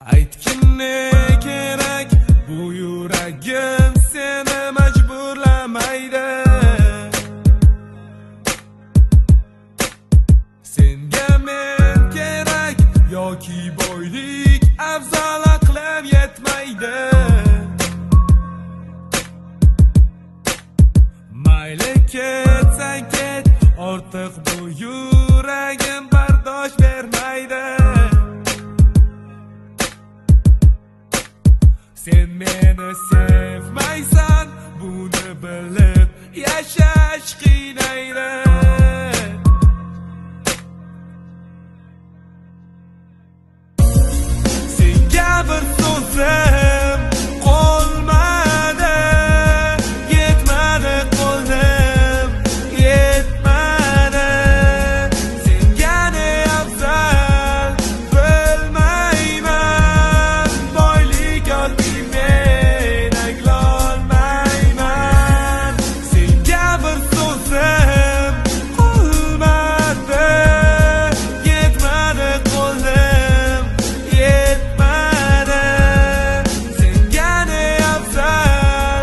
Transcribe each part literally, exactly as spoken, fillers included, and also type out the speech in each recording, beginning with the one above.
aytgin ne kerak, bu yuragim seni majburlamaydi. Senga men kerak yoki boylik afzal aqlim yetmaydi. Mayli ketsang ket, ortiq bu yuragim bardosh bermaydi. Sen meni sevmaysan, buni bilib yashash qiynaydi. Senga bir so'zim qolmadi, yetmadi qo'lim, yetmadi. Senga ne afzal bilmayman, boylik yoki men anglolmayman. Senga bir so'zim qolmadi, yetmadi qo'lim, yetmadi. Senga ne afzal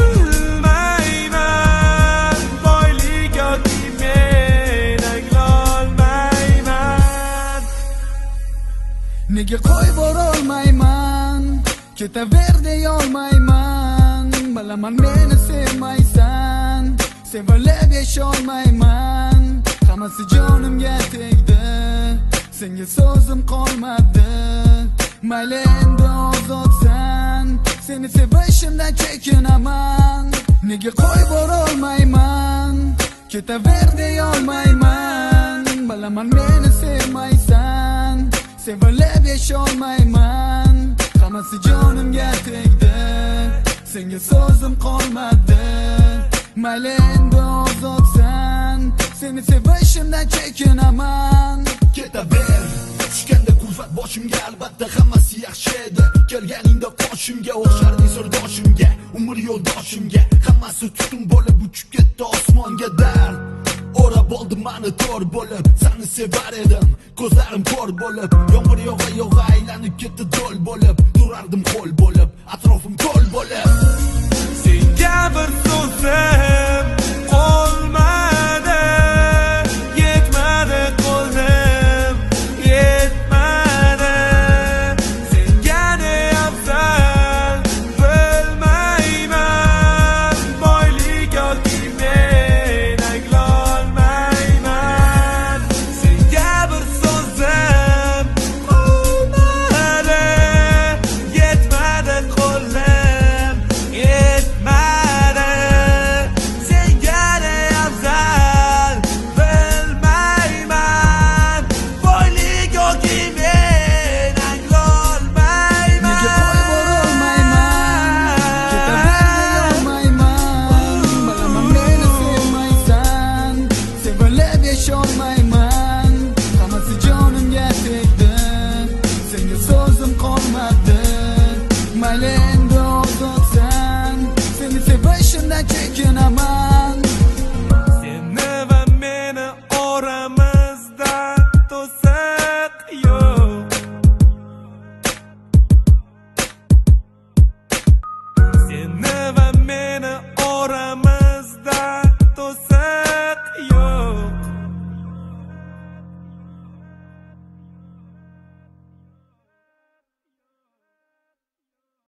bilmayman, boylik yoki men anglolmayman. Nega qo'yib borolmayman, ketaver deyolmayman. Bilaman meni sevmaysan, sevilib yasholmayman. Hammasi jonimga tegdi, senga so'zim qolmadi. Mayli endi ozodsan, seni sevishimdan chekinaman. Nega qo'yib borolmayman, ketaver deyolmayman. Bilaman meni sevmaysan, sevilib yasholmayman. Hammasi jonimga tegdi, senga so'zim qolmadi. Mayli endi ozodsan, seni sevishimdan chekinaman. Ketaver, tushganda kulfat boshimga, albatta hammasi yaxshi edi. Kelganingda qoshimga o'xsharding sirdoshimga, umr yo'ldoshimga. Hammasi tutun bo'lib uchib ketdi osmonga, dard o'rab oldi mani tor bo'lib. Seni sevar edim, ko'zlarim ko'r bo'lib. Yomg'ir yog'a yog'a aylanib ketdi do'l bo'lib. Turardim qo'l bo'lib, atrofim ko'l bo'lib. Senga bir so'zim qolmadi, yetmadi qo'lim, yetmadi. Senga ne afzal bilmayman, boylik yoki men anglolmayman. Senga bir so'zim qolmadi, yetmadi qo'lim, yetmadi. Senga ne afzal bilmayman, boylik yoki men anglolmayman. Nega qo'yib borolmayman, ketaver deyolmayman. Bilaman meni sevmaysan, sevilib yasholmayman.